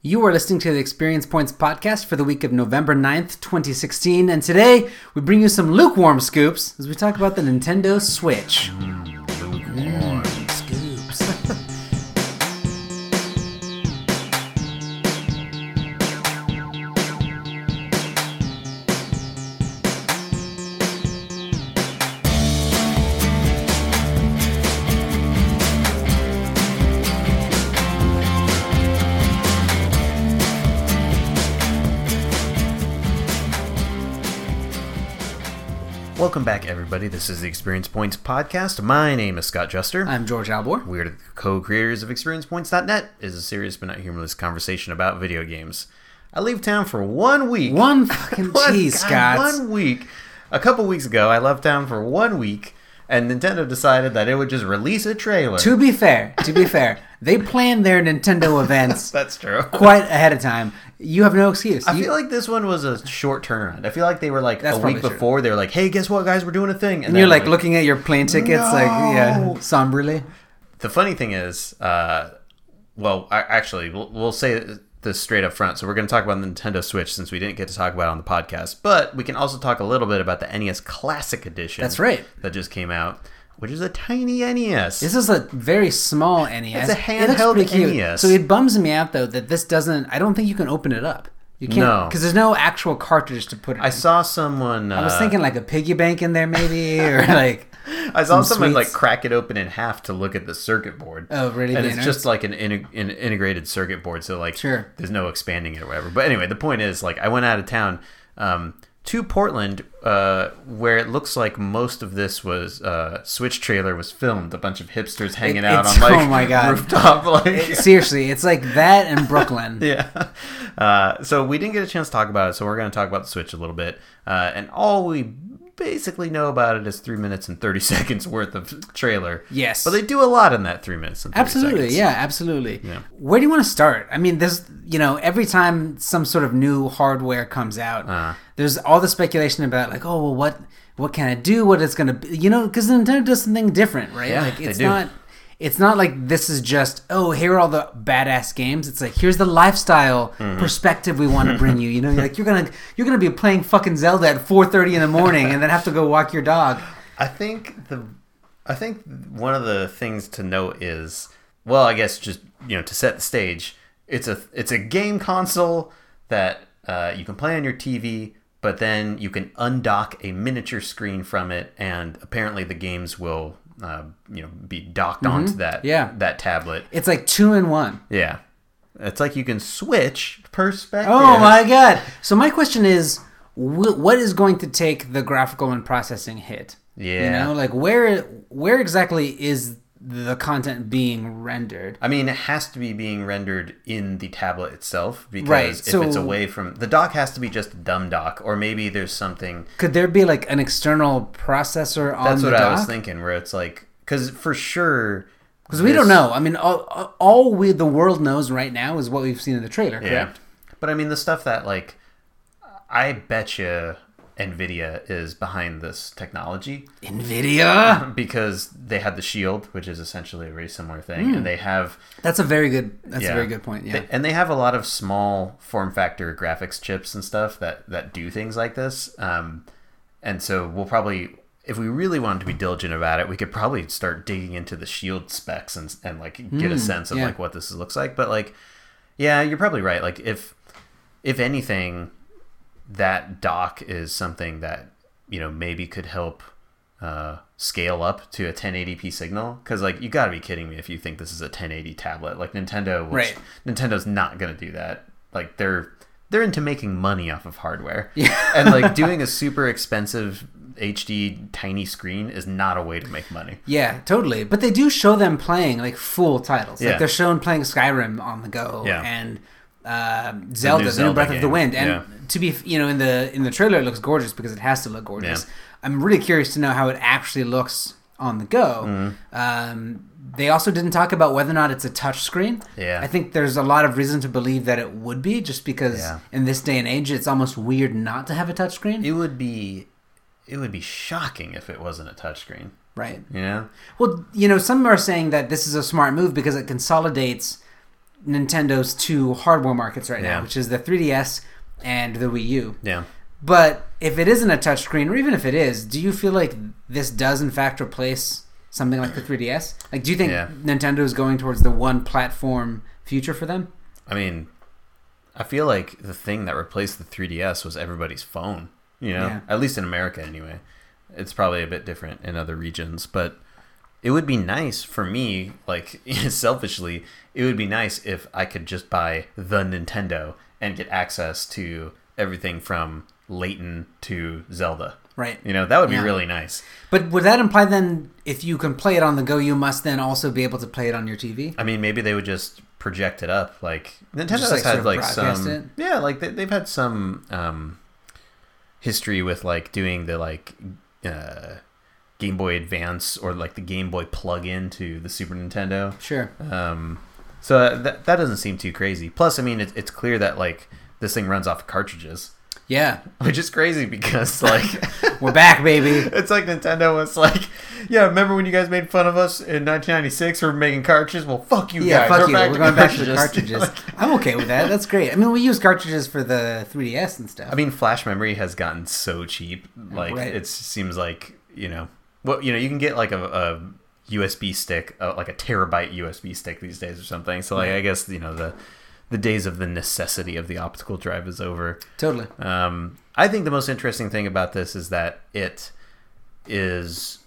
You are listening to the Experience Points podcast for the week of November 9th, 2016, and today we bring you some lukewarm scoops as we talk about the Nintendo Switch. Lukewarm scoops. Welcome back, everybody. This is the Experience Points podcast. My name is Scott Juster. I'm George Albor. We are the co-creators of ExperiencePoints.net. Is a serious but not humorless conversation about video games. I leave town for 1 week. One fucking jeez, Scott. 1 week. A couple weeks ago, I left town for 1 week, and Nintendo decided that it would just release a trailer. To be fair, they planned their Nintendo events That's true. quite ahead of time. You have no excuse. I feel like this one was a short turnaround. I feel like they were like That's a week probably true. before. They were like, "Hey, guess what, guys? We're doing a thing." And you're like looking at your plane tickets, No. somberly. The funny thing is, we'll say this straight up front. So we're going to talk about the Nintendo Switch since we didn't get to talk about it on the podcast. But we can also talk a little bit about the NES Classic Edition. That's right. That just came out, which is a tiny NES. This is a very small NES. It's a It looks handheld pretty cute. NES. So it bums me out, though, that this doesn't... I don't think you can open it up. You can't, No. because there's no actual cartridge to put it in. I saw someone... I was thinking like a piggy bank in there, maybe, or like... I saw some someone like sweets. crack it open in half to look at the circuit board. Oh, really? And The it's innards? just like an integrated circuit board, so like Sure. there's no expanding it or whatever. But anyway, the point is, like, I went out of town to Portland, where it looks like most of this was Switch trailer was filmed. A bunch of hipsters hanging out on like oh my God. rooftop, like Seriously, it's like that in Brooklyn. yeah. So we didn't get a chance to talk about it, so we're going to talk about the Switch a little bit. And all we basically know about it is 3 minutes and 30 seconds worth of trailer. Yes. But they do a lot in that 3 minutes and 30 Absolutely, seconds. yeah, absolutely. Yeah. Where do you want to start? I mean, there's, every time some sort of new hardware comes out, there's all the speculation about like, oh, well, what can it do? What it's going to be? Because Nintendo does something different, right? Yeah, like they do. It's not like this is just, oh, here are all the badass games. It's like, here's the lifestyle perspective we want to bring you. You're like, you're gonna be playing fucking Zelda at 4:30 in the morning and then have to go walk your dog. I think one of the things to note is, well, I guess just to set the stage, it's a game console that you can play on your TV, but then you can undock a miniature screen from it, and apparently the games will be docked onto that tablet. It's like 2-in-1. Yeah, it's like you can switch perspective. Oh my God! So my question is, what is going to take the graphical and processing hit? Yeah, like where exactly is the content being rendered? I mean, it has to be being rendered in the tablet itself, because Right, if so- it's away from... The dock has to be just a dumb dock, or maybe there's something... Could there be like an external processor on That's the what dock? I was thinking, where it's like... Because for sure... Because we don't know. I mean, all the world knows right now is what we've seen in the trailer, correct? But I mean, the stuff that, like... I bet you NVIDIA is behind this technology. NVIDIA? Because they had the Shield, which is essentially a very similar thing, and they have... That's a very good point, yeah. And they have a lot of small form factor graphics chips and stuff that do things like this. And so we'll probably, if we really wanted to be diligent about it, we could probably start digging into the Shield specs and like get a sense of like what this looks like. But like, yeah, you're probably right. Like if anything, that dock is something that maybe could help scale up to a 1080p signal, because like you got to be kidding me if you think this is a 1080 tablet. Like Nintendo's not going to do that. Like they're into making money off of hardware, and like doing a super expensive HD tiny screen is not a way to make money. Yeah, totally. But they do show them playing like full titles. Yeah. Like they're shown playing Skyrim on the go, and Zelda, the new Breath of the game. Wind. And to be, in the trailer, it looks gorgeous because it has to look gorgeous. Yeah. I'm really curious to know how it actually looks on the go. They also didn't talk about whether or not it's a touch screen. Yeah. I think there's a lot of reason to believe that it would be, just because in this day and age, it's almost weird not to have a touch screen. It would be shocking if it wasn't a touchscreen. Right. Yeah. Well, some are saying that this is a smart move because it consolidates Nintendo's two hardware markets right now, Yeah. which is the 3DS and the Wii U. Yeah. But if it isn't a touchscreen, or even if it is, do you feel like this does in fact replace something like the 3DS? Like, do you think Nintendo is going towards the one platform future for them? I mean, I feel like the thing that replaced the 3DS was everybody's phone. You know, Yeah. at least in America anyway. It's probably a bit different in other regions, but it would be nice for me, like selfishly, it would be nice if I could just buy the Nintendo and get access to everything from Layton to Zelda. Right. You know, that would be Yeah. really nice. But would that imply then, if you can play it on the go, you must then also be able to play it on your TV? I mean, maybe they would just project it up. Like Nintendo Just, has like, sort had of like broadcast some, it? yeah, like they've had some history with like doing the like Game Boy Advance or like the Game Boy plug-in to the Super Nintendo. Sure. So that doesn't seem too crazy. Plus, I mean, it's clear that like this thing runs off of cartridges, Yeah. which is crazy because like We're back, baby. it's like Nintendo was like, yeah, remember when you guys made fun of us in 1996 for making cartridges? Well, fuck you Yeah, guys. fuck you. We're going back to the cartridges. cartridges. I'm okay with that. That's great. I mean, we use cartridges for the 3DS and stuff. I mean, flash memory has gotten so cheap. Like Right. it seems like, you know, well, you know, you can get like a USB stick, like a terabyte USB stick these days or something. So like, Right. I guess, you know, the days of the necessity of the optical drive is over. Totally. I think the most interesting thing about this is that it is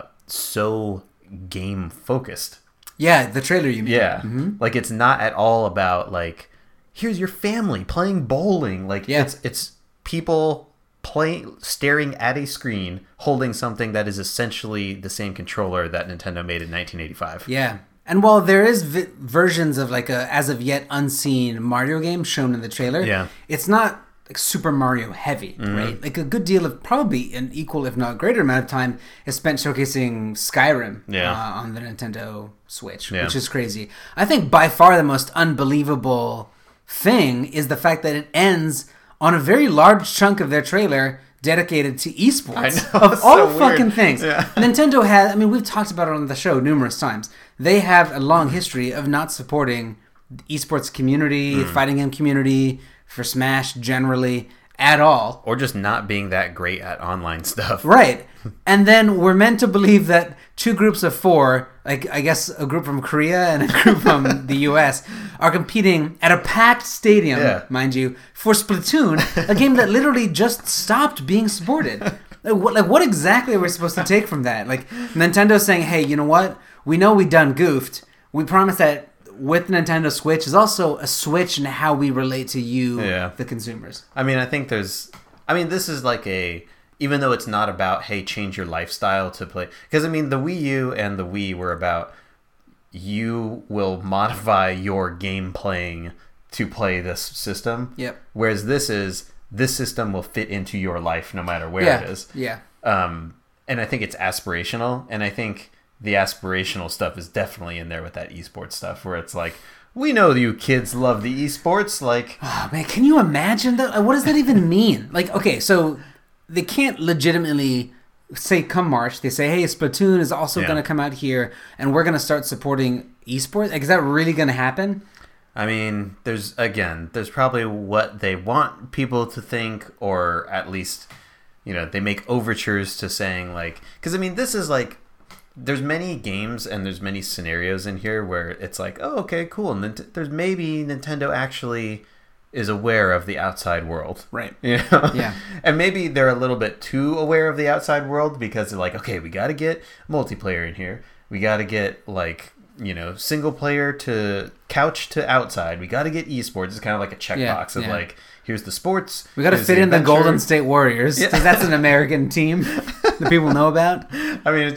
so game focused. Yeah, the trailer you mean. Yeah. Mm-hmm. Like it's not at all about like, here's your family playing bowling. Like Yeah. it's people staring at a screen holding something that is essentially the same controller that Nintendo made in 1985. Yeah. And while there is versions of like a as of yet unseen Mario game shown in the trailer, Yeah. it's not like Super Mario heavy, right? Like a good deal of probably an equal, if not greater amount of time is spent showcasing Skyrim on the Nintendo Switch, which is crazy. I think by far the most unbelievable thing is the fact that it ends on a very large chunk of their trailer dedicated to esports. I know, Of it's all so weird. fucking things. Yeah. Nintendo has, I mean, we've talked about it on the show numerous times. They have a long history of not supporting the esports community, fighting game community, for Smash generally, at all. Or just not being that great at online stuff. Right. And then we're meant to believe that two groups of four, like I guess a group from Korea and a group from the US, are competing at a packed stadium, mind you, for Splatoon, a game that literally just stopped being supported. Like what exactly are we supposed to take from that? Like Nintendo's saying, hey, you know what? We know we done goofed. We promise that with the Nintendo Switch is also a switch in how we relate to you, the consumers. I mean, I think this is like even though it's not about, hey, change your lifestyle to play. Because, I mean, the Wii U and the Wii were about you will modify your game playing to play this system. Yep. Whereas this system will fit into your life no matter where it is. Yeah. And I think it's aspirational. And I think the aspirational stuff is definitely in there with that esports stuff where it's like, we know you kids love the esports. Like, oh, man, can you imagine that? What does that even mean? Like, okay, so they can't legitimately say come March, they say, hey, Splatoon is also going to come out here and we're going to start supporting esports. Like, is that really going to happen? I mean, there's probably what they want people to think, or at least, you know, they make overtures to saying like, because I mean, this is like, there's many games and there's many scenarios in here where it's like, oh, okay, cool. And there's maybe Nintendo actually is aware of the outside world. Right. You know? Yeah. And maybe they're a little bit too aware of the outside world because they're like, okay, we got to get multiplayer in here. We got to get like, you know, single player to couch to outside. We got to get esports. It's kind of like a checkbox of like, here's the sports. We got to fit in the Golden State Warriors because that's an American team that people know about. I mean,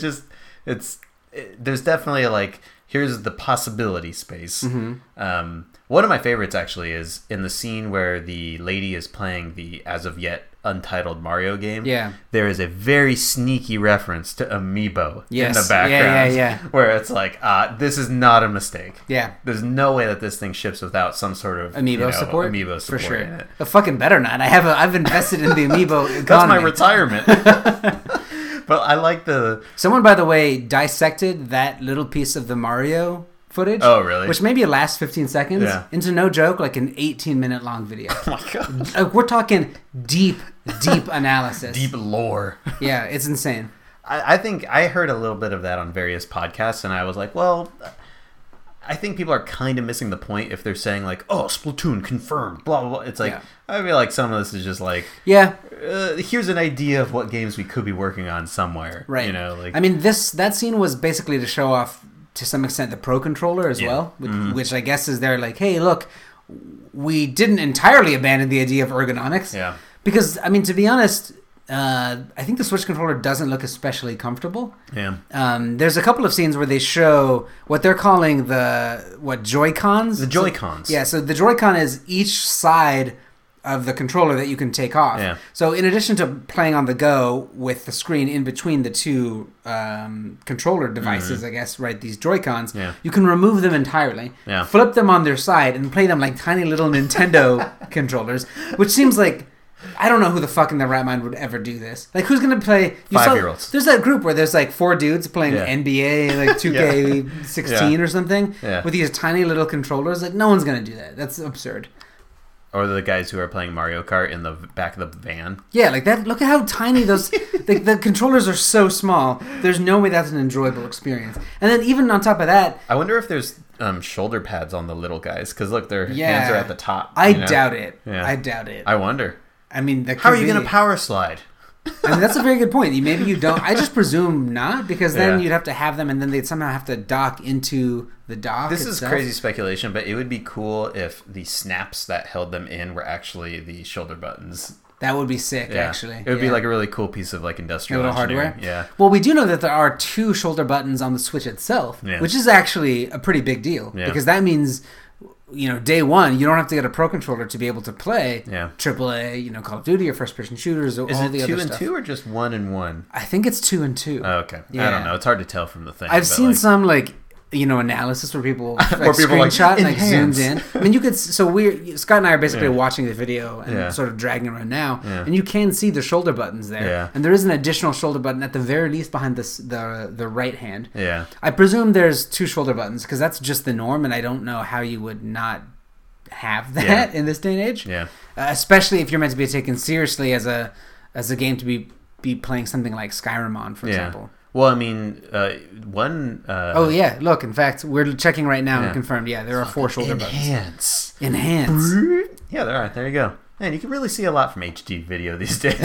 there's definitely like, here's the possibility space. Mm-hmm. One of my favorites actually is in the scene where the lady is playing the as of yet untitled Mario game. Yeah. There is a very sneaky reference to Amiibo in Yes. the background. Yeah. Where it's like, this is not a mistake. Yeah. There's no way that this thing ships without some sort of Amiibo support. Amiibo support for sure. in it. But fucking better not. I've invested in the Amiibo economy. That's my retirement. But I like the... Someone, by the way, dissected that little piece of the Mario footage. Oh, really? Which maybe lasts 15 seconds. Yeah. Into no joke, like an 18-minute long video. Oh my god. Like, we're talking deep analysis. Deep lore. Yeah, it's insane. I think I heard a little bit of that on various podcasts, and I was like, well, I think people are kind of missing the point if they're saying like, oh, Splatoon confirmed, blah, blah, blah. It's like, Yeah. I feel like some of this is just like, Yeah. Here's an idea of what games we could be working on somewhere. Right. You know, like, I mean, that scene was basically to show off, to some extent, the Pro Controller as Yeah. well, which I guess is they're like, hey, look, we didn't entirely abandon the idea of ergonomics. Yeah. Because, I mean, to be honest, I think the Switch controller doesn't look especially comfortable. Yeah. There's a couple of scenes where they show what they're calling Joy-Cons? The Joy-Cons. Yeah, so the Joy-Con is each side of the controller that you can take off. Yeah. So in addition to playing on the go with the screen in between the two controller devices, I guess, right, these Joy-Cons, Yeah. you can remove them entirely, Yeah. flip them on their side, and play them like tiny little Nintendo controllers, which seems like, I don't know who the fuck in their right mind would ever do this. Like, who's going to play... 5-year-olds. There's that group where there's like 4 dudes playing Yeah. NBA, like 2K16 or something, Yeah. with these tiny little controllers. Like, no one's going to do that. That's absurd. Or the guys who are playing Mario Kart in the back of the van. Yeah, like that. Look at how tiny those... the controllers are so small. There's no way that's an enjoyable experience. And then even on top of that... I wonder if there's shoulder pads on the little guys, because look, their Yeah. hands are at the top. I you know? doubt it. Yeah. I doubt it. I wonder. I mean, that How are could you going be- to power slide? I mean, that's a very good point. Maybe you don't. I just presume not, because then Yeah. you'd have to have them, and then they'd somehow have to dock into the dock. This itself. is crazy speculation, but it would be cool if the snaps that held them in were actually the shoulder buttons. That would be sick, Yeah. actually. It would be Yeah. like a really cool piece of like A industrial little engineering. hardware. Yeah. Well, we do know that there are 2 shoulder buttons on the Switch itself, Yeah. which is actually a pretty big deal, Yeah. because that means, day one, you don't have to get a Pro Controller to be able to play Yeah. AAA, Call of Duty or first-person shooters or Is all it the 2 other and stuff. 2 or just 1 and 1? I think it's 2 and 2. Oh, okay. I Yeah. don't know. It's hard to tell from the thing. I've but, seen like, some analysis where people Where people, like, screenshot and enhance. zooms in. I mean, you could. So Scott and I are basically Yeah. watching the video and Yeah. sort of dragging around now, Yeah. and you can see the shoulder buttons there. Yeah. And there is an additional shoulder button at the very least behind the right hand. Yeah. I presume there's 2 shoulder buttons because that's just the norm, and I don't know how you would not have that Yeah. in this day and age. Yeah. Especially if you're meant to be taken seriously as a game to be playing something like Skyrim on, for Yeah. example. Well, I mean, one... Oh yeah, look, in fact, we're checking right now Yeah. and confirmed, there are 4 shoulder buttons. Enhance. Enhance. Yeah, there are. There you go. Man, you can really see a lot from HD video these days.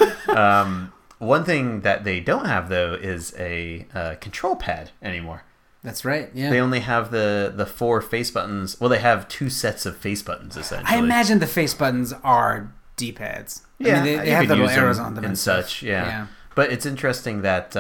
One thing that they don't have, though, is a control pad anymore. That's right, yeah. They only have the 4 face buttons. Well, they have 2 sets of face buttons, essentially. I imagine the face buttons are D-pads. Yeah, I mean, they you have could the little use them arrows on them and stuff. such, yeah. But it's interesting that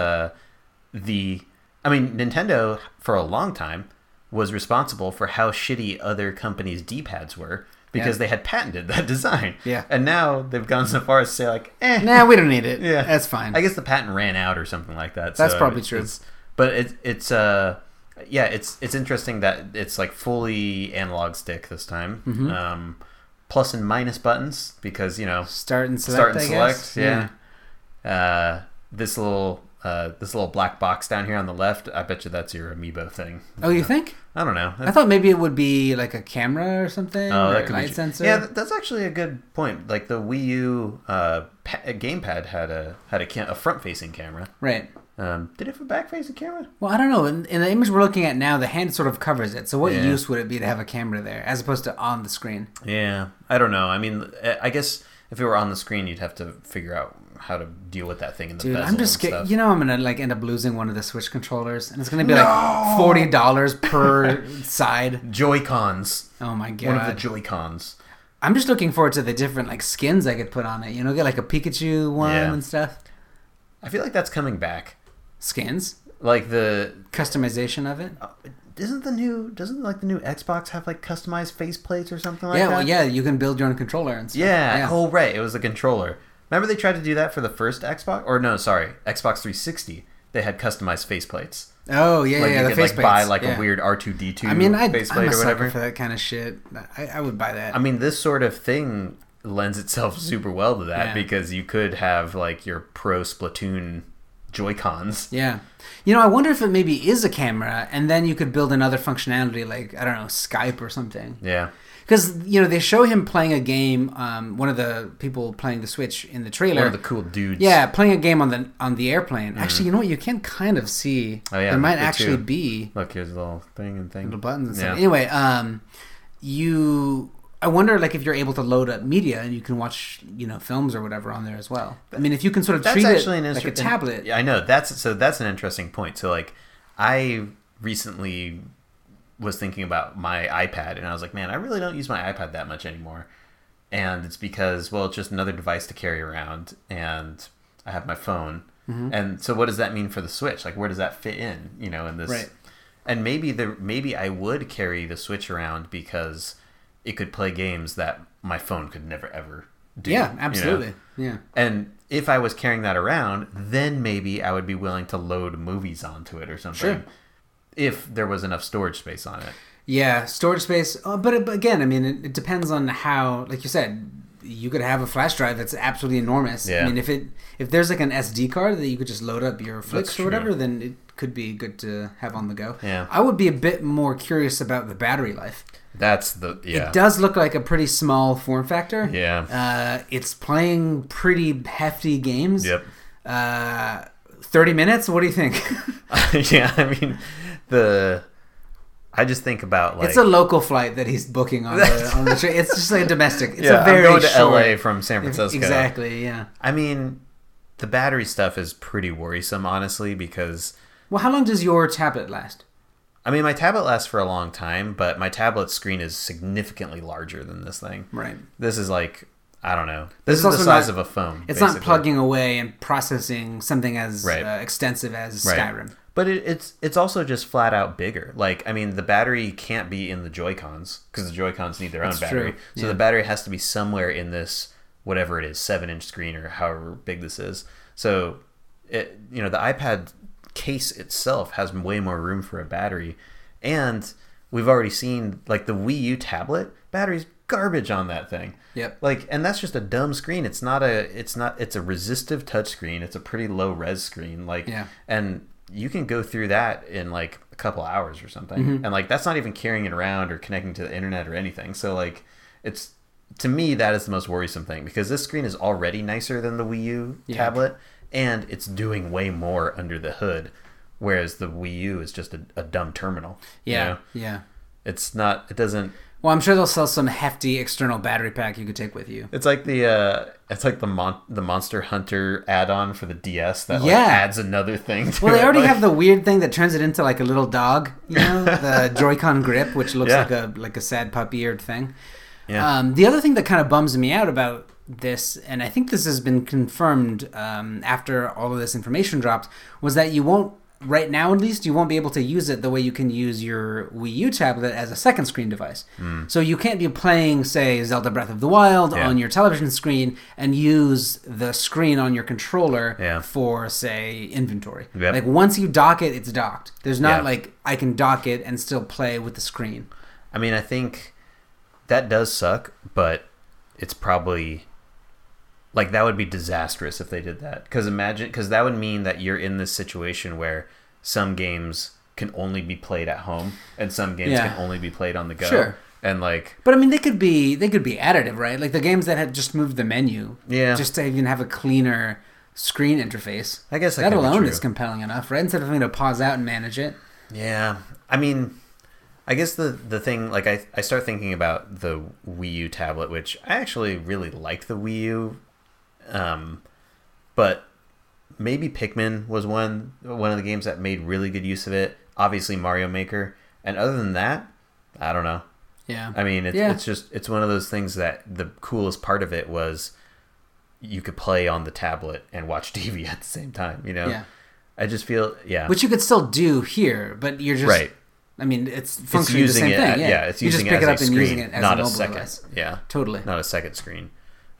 Nintendo, for a long time, was responsible for how shitty other companies' D-pads were because Yeah. they had patented that design. Yeah. And now they've gone so far as to say, like, Nah, we don't need it. Yeah. That's fine. I guess the patent ran out or something like that. That's so probably true. But it's interesting that it's like fully analog stick this time. Mm-hmm. Plus and minus buttons because Start and select, start and I select. guess. Yeah. This little black box down here on the left. I bet you that's your amiibo thing. Oh, you think? I don't know. I thought maybe it would be like a camera or something, Oh, or that a could light be. sensor. Yeah, that's actually a good point. Like the Wii U gamepad had a front-facing camera. Right. Did it have a back-facing camera? Well, I don't know. In the image we're looking at now, the hand sort of covers it. So what Yeah. use would it be to have a camera there as opposed to on the screen? Yeah, I don't know. I mean, I guess if it were on the screen, you'd have to figure out how to deal with that thing in the Dude, bezel I'm just and scared. stuff. I'm gonna end up losing one of the Switch controllers, and it's gonna be like $40 per side. Joy-Cons. Oh my god! One of the Joy-Cons. I'm just looking forward to the different skins I could put on it. Get like a Pikachu one Yeah. and stuff. I feel like that's coming back. Skins, Like the customization of it. doesn't the new Xbox have like customized faceplates or something like Yeah, that? well, yeah, you can build your own controller and stuff. Yeah. Oh, right. It was the controller. Remember they tried to do that for the first Xbox? Or no, sorry, Xbox 360. They had customized faceplates. Oh yeah, Like yeah, you the could face like buy plates. like Yeah. a weird R2D2 I mean, I'm faceplate a or sucker whatever. for that kind of shit. I would buy that. I mean, this sort of thing lends itself super well to that Yeah. because you could have like your pro Splatoon Joy-Cons. Yeah. You know, I wonder if it maybe is a camera, and then you could build another functionality like, I don't know, Skype or something. Yeah. Because, you know, they show him playing a game, one of the people playing the Switch in the trailer. One of the cool dudes. Yeah, playing a game on the airplane. Actually, you know what? You can kind of see. Oh, yeah, there might me actually too. be Look, here's a little thing and thing. little buttons and Yeah. stuff. Anyway, I wonder, like, if you're able to load up media and you can watch, you know, films or whatever on there as well. I mean, if you can sort of treat it like a tablet. Yeah, I know. That's an interesting point. So, like, I recently was thinking about my iPad, and I was like, man, I really don't use my iPad that much anymore. And it's because, well, it's just another device to carry around, and I have my phone. Mm-hmm. And so what does that mean for the Switch? Like, where does that fit in, you know, in this? Right. And maybe I would carry the Switch around because it could play games that my phone could never, ever do. Yeah, absolutely. You know? Yeah. And if I was carrying that around, then maybe I would be willing to load movies onto it or something. Sure. If there was enough storage space on it. Yeah, storage space. But again, I mean, it depends on how, like you said, you could have a flash drive that's absolutely enormous. Yeah. I mean, if there's like an SD card that you could just load up your flicks That's or whatever, true. then it could be good to have on the go. Yeah. I would be a bit more curious about the battery life. Yeah. It does look like a pretty small form factor. Yeah. It's playing pretty hefty games. Yep. 30 minutes? What do you think? Yeah, I mean, I just think about, like, it's a local flight that he's booking on the train. It's just like a domestic. It's yeah, a very I'm going to short, LA from San Francisco. Exactly, yeah. I mean, the battery stuff is pretty worrisome, honestly, because Well, how long does your tablet last? I mean, my tablet lasts for a long time, but my tablet screen is significantly larger than this thing. Right. This is like, I don't know. This It's is the also size not- of a phone. It's basically. not plugging away and processing something as Right. extensive as Right. Skyrim. But it's also just flat out bigger. Like, I mean, the battery can't be in the Joy-Cons because the Joy-Cons need their own That's battery. true. So Yeah. the battery has to be somewhere in this, whatever it is, 7-inch screen or however big this is. So, the iPad case itself has way more room for a battery. And we've already seen, like, the Wii U tablet, battery's garbage on that thing. Yep. Like, and that's just a dumb screen. It's a resistive touchscreen. It's a pretty low res screen. Like, Yeah. and you can go through that in like a couple hours or something. Mm-hmm. And like, that's not even carrying it around or connecting to the internet or anything. So like, to me, that is the most worrisome thing because this screen is already nicer than the Wii U Yeah. tablet and it's doing way more under the hood. Whereas the Wii U is just a dumb terminal. Yeah. You know? Yeah. It doesn't, Well, I'm sure they'll sell some hefty external battery pack you could take with you. it's like the Monster Hunter add-on for the DS that like Yeah. adds another thing to Well, they it. already Like- have the weird thing that turns it into like a little dog, you know, the Joy-Con grip, which looks Yeah. like a sad puppy-eared thing. Yeah. The other thing that kind of bums me out about this, and I think this has been confirmed after all of this information dropped, was that you won't, right now at least, you won't be able to use it the way you can use your Wii U tablet as a second screen device. So you can't be playing, say, Zelda Breath of the Wild Yeah. on your television screen and use the screen on your controller Yeah. for, say, inventory. Yep. Like, once you dock it, it's docked. There's not Yeah. like, I can dock it and still play with the screen. I mean, I think that does suck, but it's probably like that would be disastrous if they did that. Because that would mean that you're in this situation where some games can only be played at home and some games Yeah. can only be played on the go. Sure. And like, But I mean, they could be additive, right? Like the games that had just moved the menu, Yeah. just to even have a cleaner screen interface. I guess that that could be alone true. is compelling enough, right? Instead of having to pause out and manage it. yeah, I mean, I guess the thing, like I start thinking about the Wii U tablet, which I actually really like the Wii U, but maybe Pikmin was one of the games that made really good use of it. Obviously Mario Maker, and other than that, I don't know. Yeah. I mean, Yeah. it's one of those things that the coolest part of it was you could play on the tablet and watch TV at the same time. You know, Yeah. I just feel Which you could still do here, but you're just right. I mean, it's It's functionally the using same it, thing. Yeah, it's you using just pick it it as up a and screen, using it as not a a mobile second. device. Yeah, Totally. not a second screen.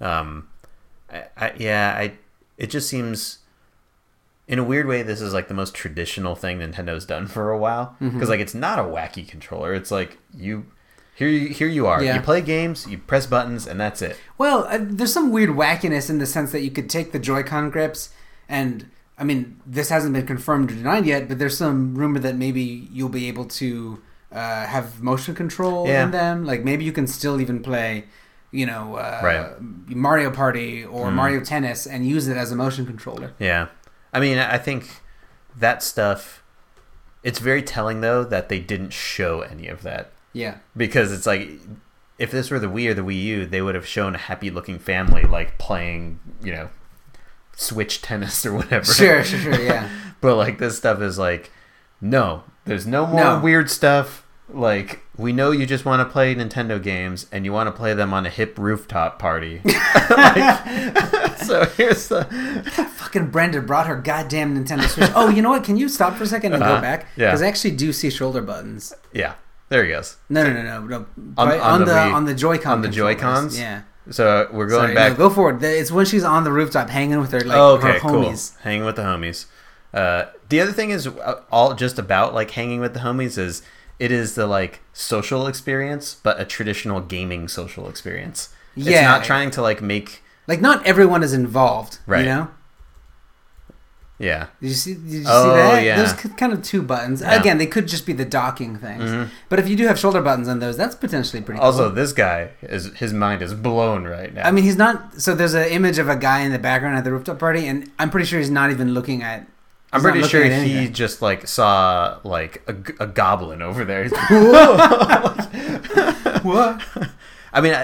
It just seems, in a weird way, this is like the most traditional thing Nintendo's done for a while. Because Mm-hmm. like it's not a wacky controller. It's like here you are. Yeah. You play games, you press buttons, and that's it. Well, there's some weird wackiness in the sense that you could take the Joy-Con grips and I mean, this hasn't been confirmed or denied yet, but there's some rumor that maybe you'll be able to have motion control in them. Like maybe you can still even play, Mario Party or Mario Tennis and use it as a motion controller. Yeah. I mean, I think that stuff, it's very telling, though, that they didn't show any of that. Yeah. Because it's like, if this were the Wii or the Wii U, they would have shown a happy-looking family, like, playing, Switch tennis or whatever. Sure, yeah. But, like, this stuff is like, no, there's no more weird stuff. Like, we know you just want to play Nintendo games, and you want to play them on a hip rooftop party. So here's the... Fucking Brenda brought her goddamn Nintendo Switch. Oh, you know what? Can you stop for a second and go back? Yeah. Because I actually do see shoulder buttons. Yeah. There he goes. No. On the Joy-Con. On the Joy-Cons? Yeah. So we're going back. No, go for it. It's when she's on the rooftop hanging with her, her homies. Cool. Hanging with the homies. The other thing is all just about like hanging with the homies is it is the like social experience, but a traditional gaming social experience. Yeah. It's not trying to like make like not everyone is involved, right? You know? Yeah. Did you see that? Yeah. There's kind of two buttons. Yeah. Again, they could just be the docking things. Mm-hmm. But if you do have shoulder buttons on those, that's potentially pretty cool. Also, this guy, his mind is blown right now. I mean, he's not... So there's an image of a guy in the background at the rooftop party, and I'm pretty sure he's not even looking at... I'm pretty sure he just like saw like a goblin over there. He's like, what? I mean,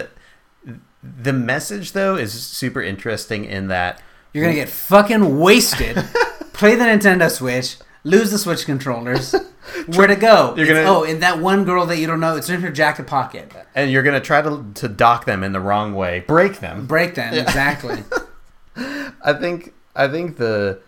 the message, though, is super interesting in that... You're going to get fucking wasted, play the Nintendo Switch, lose the Switch controllers. Where to go? And that one girl that you don't know, it's in her jacket pocket. And you're going to try to dock them in the wrong way. Break them, yeah. Exactly. I think the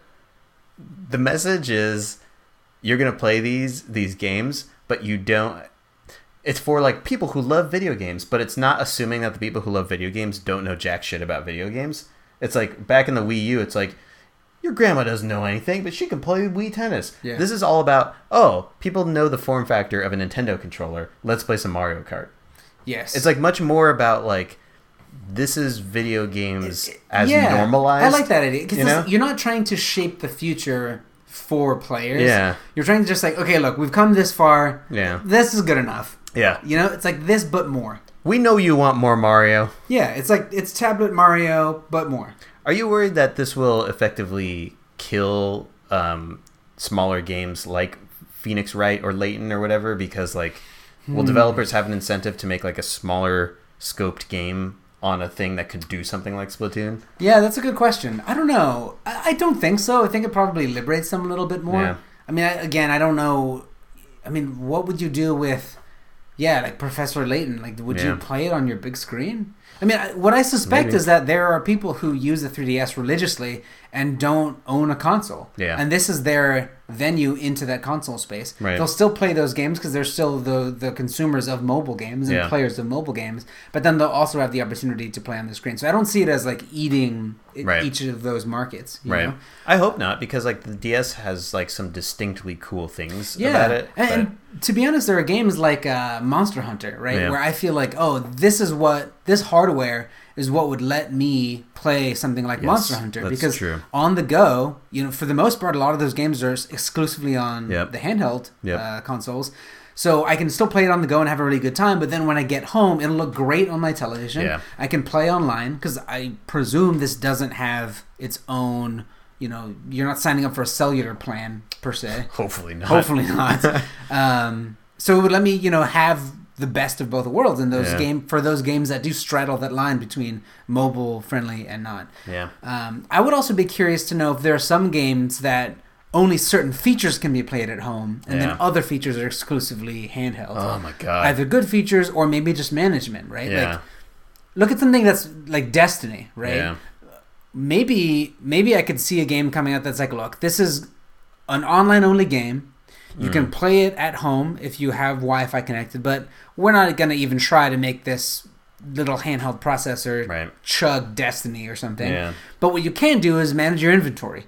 message is you're going to play these games, but you don't... It's for like people who love video games, but it's not assuming that the people who love video games don't know jack shit about video games. It's like, back in the Wii U, it's like, your grandma doesn't know anything, but she can play Wii Tennis. Yeah. This is all about, people know the form factor of a Nintendo controller. Let's play some Mario Kart. Yes. It's like much more about, like, this is video games as normalized. I like that idea. Because you're not trying to shape the future for players. Yeah. You're trying to just like, okay, look, we've come this far. Yeah. This is good enough. Yeah. It's like this, but more. We know you want more Mario. Yeah, it's like it's tablet Mario, but more. Are you worried that this will effectively kill smaller games like Phoenix Wright or Layton or whatever? Because like, will developers have an incentive to make like a smaller scoped game on a thing that could do something like Splatoon? Yeah, that's a good question. I don't know. I don't think so. I think it probably liberates them a little bit more. Yeah. I mean, I don't know. I mean, what would you do with... Yeah, like Professor Layton. Like, would you play it on your big screen? I mean, what I suspect is that there are people who use the 3DS religiously and don't own a console. Yeah. And this is their venue into that console space. Right. They'll still play those games because they're still the consumers of mobile games and players of mobile games. But then they'll also have the opportunity to play on the screen. So I don't see it as like eating each of those markets. You know? I hope not, because like the DS has like some distinctly cool things about it. And to be honest, there are games like Monster Hunter, right? Yeah. Where I feel like, this hardware is what would let me play something like Monster Hunter. Because true. On the go, for the most part, a lot of those games are exclusively on the handheld consoles. So I can still play it on the go and have a really good time, but then when I get home, it'll look great on my television. Yeah. I can play online, because I presume this doesn't have its own... you're not signing up for a cellular plan, per se. Hopefully not. So it would let me, have the best of both worlds in those for those games that do straddle that line between mobile friendly and not. Yeah. I would also be curious to know if there are some games that only certain features can be played at home, and then other features are exclusively handheld. Oh my god! Either good features or maybe just management, right? Yeah. Like, look at something that's like Destiny, right? Yeah. Maybe I could see a game coming out that's like, look, this is an online only game. You can play it at home if you have Wi-Fi connected, but we're not going to even try to make this little handheld processor chug Destiny or something. Yeah. But what you can do is manage your inventory,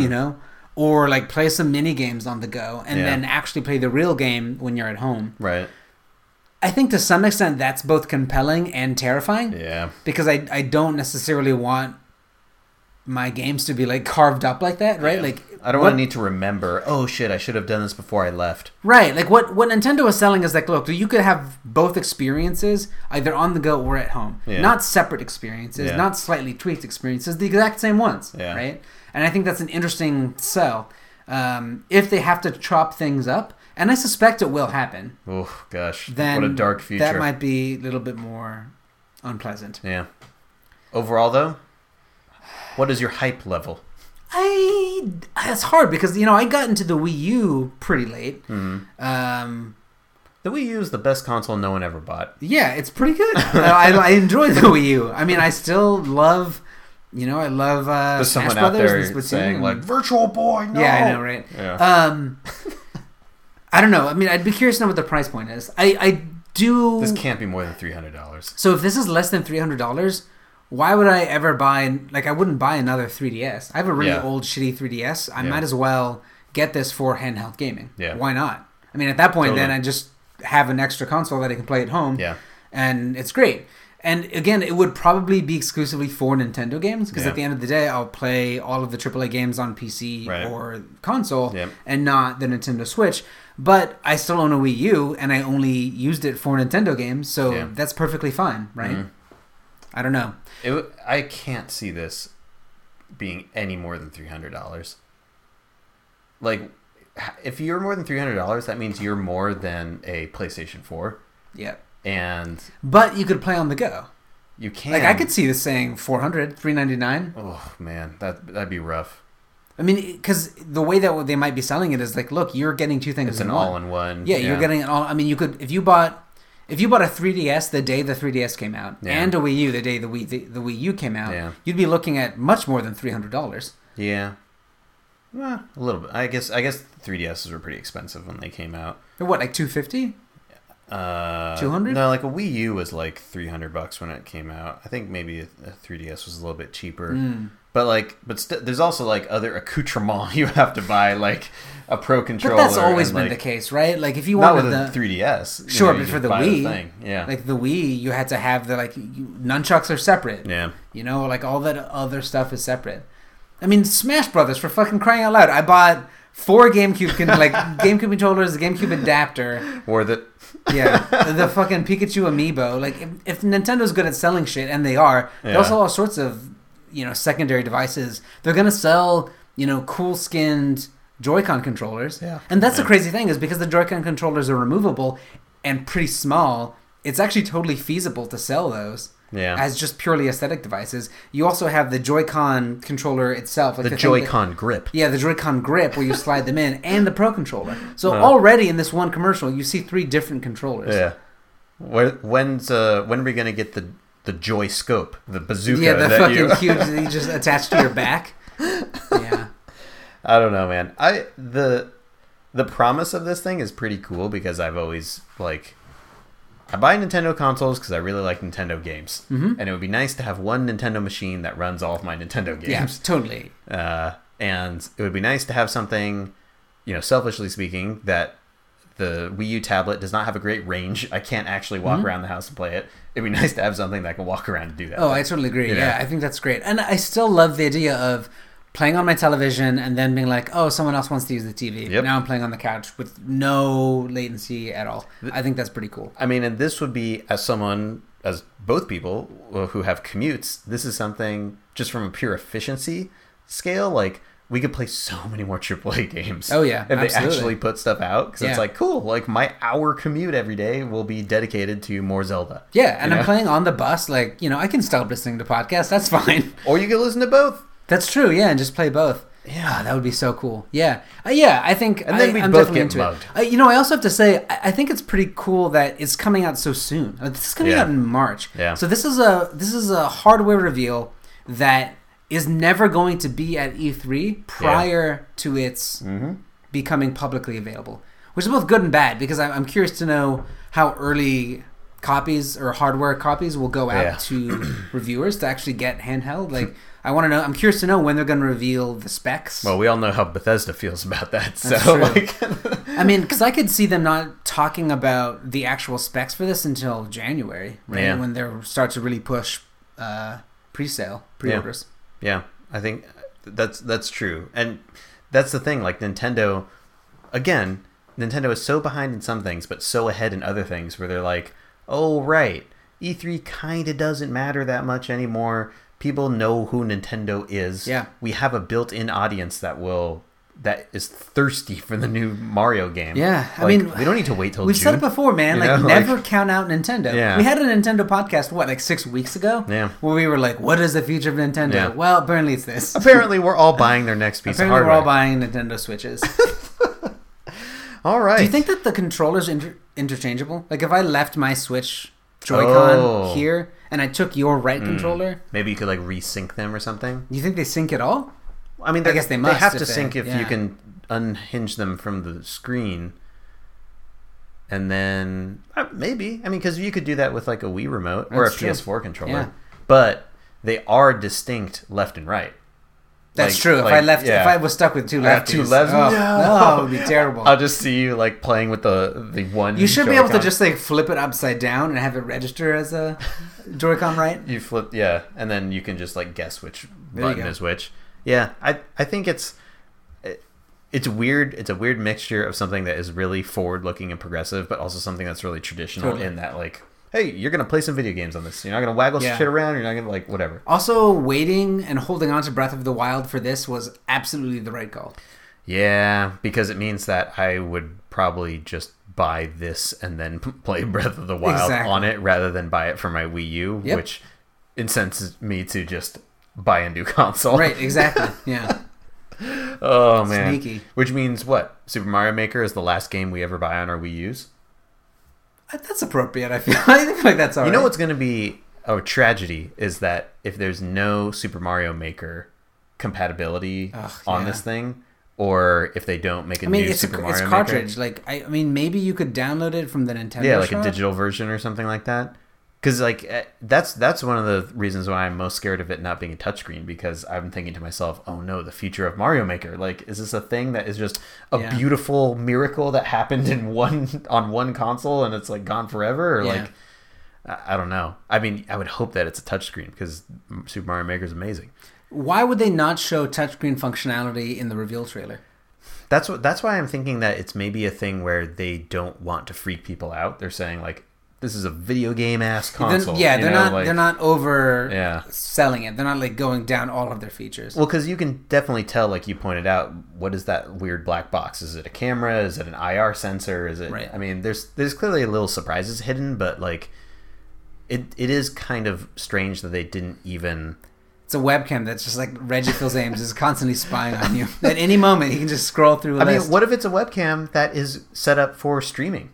or like play some mini games on the go and then actually play the real game when you're at home. Right. I think to some extent that's both compelling and terrifying. Yeah. Because I don't necessarily want my games to be like carved up like that, right? Yeah. Like I don't want to need to remember, oh shit, I should have done this before I left. Right. Like what Nintendo is selling is like, look, you could have both experiences either on the go or at home. Yeah. Not separate experiences, Yeah. not slightly tweaked experiences, the exact same ones, Yeah. right? And I think that's an interesting sell. If they have to chop things up, and I suspect it will happen, Oh gosh, then what a dark future. that might be a little bit more unpleasant. Yeah. Overall, though, what is your hype level? It's hard because, you know, I got into the Wii U pretty late. Mm-hmm. The Wii U is the best console no one ever bought. Yeah, it's pretty good. I enjoy the Wii U. I mean, I still love, you know, I love There's Smash someone out Brothers there and saying, Splatoon. like, Virtual Boy, no! Yeah, I know, right? Yeah. I don't know. I mean, I'd be curious to know what the price point is. I do... This can't be more than $300. So if this is less than $300, why would I ever buy... Like, I wouldn't buy another 3DS. I have a really Yeah. old, shitty 3DS. I Yeah. might as well get this for handheld gaming. Yeah. Why not? I mean, at that point, Totally. then I just have an extra console that I can play at home. Yeah. And it's great. And again, it would probably be exclusively for Nintendo games because Yeah. at the end of the day, I'll play all of the AAA games on PC Right. or console Yep. and not the Nintendo Switch. But I still own a Wii U and I only used it for Nintendo games, so Yeah. that's perfectly fine, right? Mhm. I don't know. I can't see this being any more than $300. Like, if you're more than $300, that means you're more than a PlayStation 4. Yeah. And But you could play on the go. you can. Like, I could see this saying $400, $399. Oh, man. That'd be rough. I mean, because the way that they might be selling it is like, look, you're getting two things It's in an one. all-in-one. Yeah, you're getting it all. I mean, you could if you bought a 3DS the day the 3DS came out, Yeah. and a Wii U the day the Wii U came out, Yeah. you'd be looking at much more than $300. Yeah. Well, a little bit. I guess 3DSs were pretty expensive when they came out. Or what, like $250? 200? No, like a Wii U was like $300 when it came out. I think maybe a 3DS was a little bit cheaper. But there's also like other accoutrements you have to buy, like a Pro controller. But that's always and, been like, the case, right? Like if you not wanted with the a 3DS. Sure, you but for just the buy Wii, thing. Yeah, like the Wii, you had to have the nunchucks are separate. yeah. You know, like all that other stuff is separate. I mean, Smash Brothers, for fucking crying out loud! I bought 4 GameCube GameCube controllers, a GameCube adapter. Or the Yeah, the fucking Pikachu amiibo. Like, if Nintendo's good at selling shit, and they are, they Yeah. also all sorts of, secondary devices. They're gonna sell, cool skinned Joy-Con controllers. Yeah. And that's the Yeah. crazy thing is because the Joy-Con controllers are removable and pretty small, it's actually totally feasible to sell those. Yeah. As just purely aesthetic devices. You also have the Joy-Con controller itself. Like the thing Joy-Con grip. Yeah, the Joy-Con grip where you slide them in, and the Pro controller. So Oh. already in this one commercial, you see 3 different controllers. Yeah. When are we gonna get the Joy Scope, the bazooka? Yeah, the that fucking you... cube that you just attach to your back. Yeah. I don't know, man. The promise of this thing is pretty cool because I've always I buy Nintendo consoles because I really like Nintendo games, and it would be nice to have one Nintendo machine that runs all of my Nintendo Yeah, games. totally. And it would be nice to have something, selfishly speaking, that the Wii U tablet does not have a great range. I can't actually walk around the house and play it. It'd be nice to have something that I can walk around and do that. Oh, I totally agree. You know? Yeah, I think that's great. And I still love the idea of playing on my television and then being like, oh, someone else wants to use the TV. Yep. Now I'm playing on the couch with no latency at all. I think that's pretty cool. I mean, and this would be, as both people who have commutes, this is something just from a pure efficiency scale, we could play so many more AAA games. Oh, yeah, if they absolutely. actually put stuff out, because it's Yeah. cool. My hour commute every day will be dedicated to more Zelda. Yeah, and You I'm know? playing on the bus. I can stop listening to podcasts. That's fine. Or you can listen to both. That's true. Yeah, and just play both. Yeah. That would be so cool. Yeah. I think... And then we'd I'm both definitely get into mugged. it. I also have to say, I think it's pretty cool that it's coming out so soon. This is coming Yeah. out in March. Yeah. So this is a hardware reveal that is never going to be at E3 prior to its becoming publicly available, which is both good and bad because I'm curious to know how early copies or hardware copies will go out Yeah. to reviewers to actually get handheld. I want to know. I'm curious to know when they're going to reveal the specs. Well, we all know how Bethesda feels about that. That's So, true. I mean, because I could see them not talking about the actual specs for this until January, right? Yeah. When they start to really push pre-orders. yeah. I think that's true. And that's the thing. Like Nintendo, again, Nintendo is so behind in some things, but so ahead in other things where they're like, oh, right, E3 kind of doesn't matter that much anymore. People know who Nintendo is. Yeah. We have a built-in audience that is thirsty for the new Mario game. Yeah, I Like, mean, we don't need to wait till we've June. said it before, man. You Like, know, never like- count out Nintendo. Yeah. We had a Nintendo podcast, like 6 weeks ago? Yeah. Where we were like, what is the future of Nintendo? Yeah. Well, apparently it's this. Apparently, we're all buying their next piece Apparently of we're hardware. all buying Nintendo Switches. All right. Do you think that the controller's interchangeable? Like, if I left my Switch Joy-Con here, and I took your right controller, Maybe you could like resync them or something. do you think they sync at all? I mean, I guess they must They have if to they- sync if yeah. you can unhinge them from the screen, and then maybe. I mean, because you could do that with like a Wii remote or That's a true. PS4 controller, Yeah. but they are distinct left and right. That's Like- true. If like, I left, yeah. if I was stuck with two I have lefties, two lefts? oh, No. it would be terrible. I'll just see you like playing with the one. You should be able to Joy-Con. just like flip it upside down and have it register as a Joy-Con, right? You flip, yeah, and then you can just like guess which There you button go. is which. Yeah, I think it's weird. It's a weird mixture of something that is really forward looking and progressive, but also something that's really traditional Totally. in that like, hey, you're gonna play some video games on this. You're not gonna waggle Yeah. shit around. You're not gonna like whatever. Also, waiting and holding on to Breath of the Wild for this was absolutely the right call. Yeah, because it means that I would probably just buy this and then play Breath of the Wild Exactly. on it rather than buy it for my Wii U, Yep. which incenses me to just buy a new console. Right, exactly. Yeah. Oh man. Sneaky. Which means what? Super Mario Maker is the last game we ever buy on our Wii U's. That's appropriate, I feel. I feel like that's all You right. know what's going to be a tragedy is that if there's no Super Mario Maker compatibility on yeah. this thing, or if they don't make a I mean, new it's Super a Mario cartridge. Maker, Like, I mean, maybe you could download it from the Nintendo yeah, like shop. a digital version or something like that. Because like that's one of the reasons why I'm most scared of it not being a touchscreen, because I'm thinking to myself, oh no, the future of Mario Maker. Like, is this a thing that is just a Yeah. beautiful miracle that happened on one console and it's like gone forever? Or Yeah. like, I don't know. I mean, I would hope that it's a touchscreen because Super Mario Maker is amazing. Why would they not show touchscreen functionality in the reveal trailer? That's why I'm thinking that it's maybe a thing where they don't want to freak people out. They're saying like, this is a video game ass console. They're you know, not. like- They're not over Yeah. selling it. They're not like going down all of their features. Well, because you can definitely tell, like you pointed out, what is that weird black box? Is it a camera? Is it an IR sensor? Is it? Right. I mean, there's clearly a little surprises hidden, but like, it is kind of strange that they didn't even. It's a webcam that's just like Reggie Fils-Ames is constantly spying on you. At any moment, he can just scroll through a I mean, list. what if it's a webcam that is set up for streaming?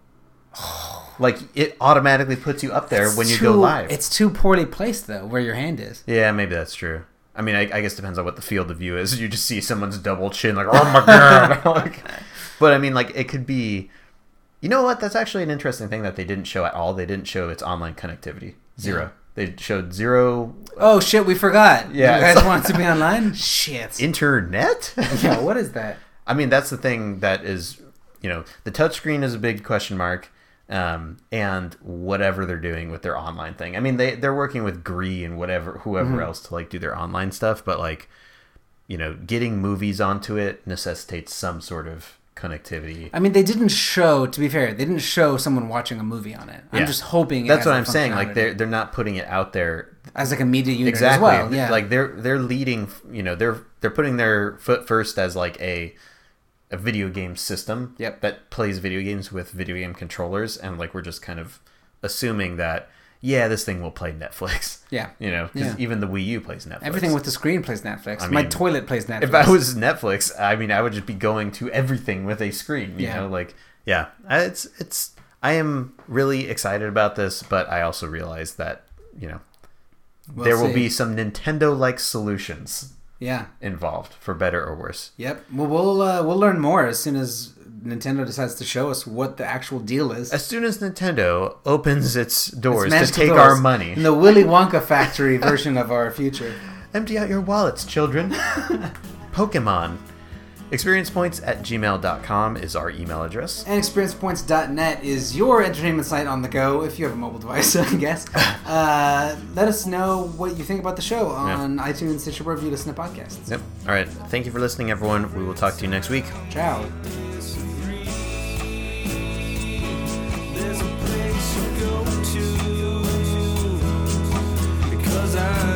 Like it automatically puts you up there when you go live. It's too poorly placed though, where your hand is. Yeah, maybe that's true. I mean, I guess it depends on what the field of view is. You just see someone's double chin, like, oh my god. Like, but I mean, like, it could be. You know what? That's actually an interesting thing that they didn't show at all. They didn't show its online connectivity. Zero. They showed zero Oh shit, we forgot. Yeah, You guys it's- want to be online? Shit. internet. Yeah, what is that? I mean, that's the thing that is, the touchscreen is a big question mark, and whatever they're doing with their online thing. I mean, they're working with Gree and whoever Mm-hmm. else to like do their online stuff, but like, getting movies onto it necessitates some sort of connectivity. I mean, they didn't show. To be fair, they didn't show someone watching a movie on it. I'm Yeah. just hoping. That's it what has I'm that saying. Like functionality. they're not putting it out there as like a media unit exactly. as well. Yeah, Like they're leading. They're putting their foot first as like a video game system. Yep. That plays video games with video game controllers, and like we're just kind of assuming that this thing will play Netflix. yeah. Because Yeah. even the Wii U plays Netflix. Everything with the screen plays Netflix. I My mean, toilet plays Netflix. If I was Netflix, I mean, I would just be going to everything with a screen. You Yeah. know, like it's. I am really excited about this, but I also realize that We'll there will see. be some Nintendo-like solutions Yeah. involved, for better or worse. Yep. Well, we'll learn more as soon as Nintendo decides to show us what the actual deal is. As soon as Nintendo opens its doors It's to magical take doors our money, in the Willy Wonka factory version of our future. empty out your wallets, children. Pokemon. experiencepoints@gmail.com is our email address. And experiencepoints.net is your entertainment site on the go, if you have a mobile device, I guess. Let us know what you think about the show on iTunes, Stitcher, wherever you listen to podcasts. Yep. All right. Thank you for listening, everyone. We will talk to you next week. Ciao. Because I